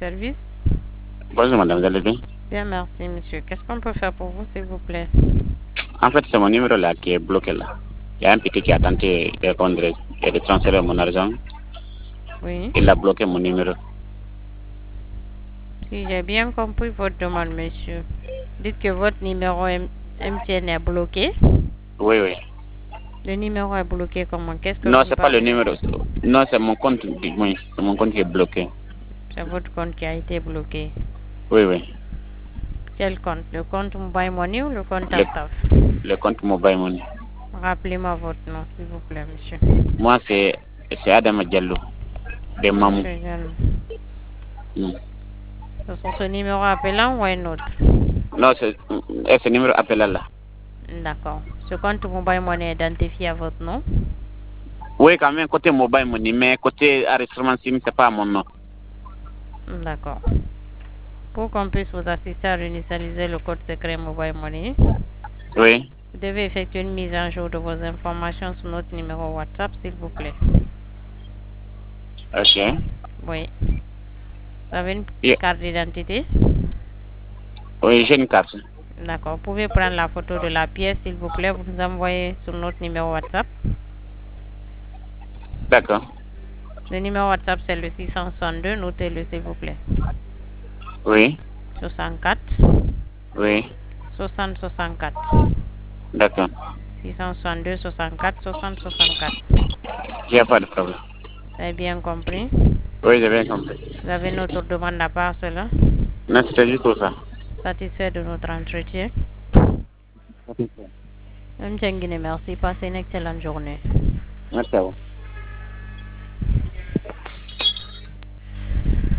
service. Bonjour madame, vous allez bien? Bien, merci monsieur. Qu'est-ce qu'on peut faire pour vous, s'il vous plaît? En fait, c'est mon numéro là qui est bloqué là. Il y a un petit qui a tenté de répondre et de transférer mon argent. Oui. Il a bloqué mon numéro. Si j'ai bien compris votre demande, monsieur. Dites que votre numéro MTN est bloqué. Oui, oui. Le numéro est bloqué comment? Qu'est-ce que Non, vous ne c'est pas le parvenez? numéro. Non, c'est mon compte. Oui, c'est mon compte qui est bloqué. C'est votre compte qui a été bloqué. Oui, oui. Quel compte? Le compte Mobile Money ou le compte Le, TapTap? le compte Mobile Money. Rappelez-moi votre nom, s'il vous plaît, monsieur. Moi, c'est Adama Diallo, de Mamou. Monsieur Diallo. Mm. C'est sur ce numéro appelant ou un autre? Non, c'est ce numéro appelé là. D'accord. Ce compte Mobile Money est identifié à votre nom? Oui, quand même, côté Mobile Money, mais côté enregistrement SIM, c'est pas mon nom. D'accord. Pour qu'on puisse vous assister à réinitialiser le code secret Mobile Money, Oui. vous devez effectuer une mise à jour de vos informations sur notre numéro WhatsApp, s'il vous plaît. Ok. Oui. Vous avez une Yeah. carte d'identité? Oui, j'ai une carte. D'accord. Vous pouvez prendre la photo de la pièce, s'il vous plaît. Vous nous envoyez sur notre numéro WhatsApp. D'accord. Le numéro WhatsApp, c'est le 662. Notez-le, s'il vous plaît. Oui. 64 Oui. 60 64. D'accord. 662 64 60 64. Il n'y a pas de problème. Vous avez bien compris? Oui, j'ai bien compris. Vous avez notre demande à part cela? Non, c'était juste pour ça. Satisfait de notre entretien? Merci. Passez une excellente journée. Merci à vous.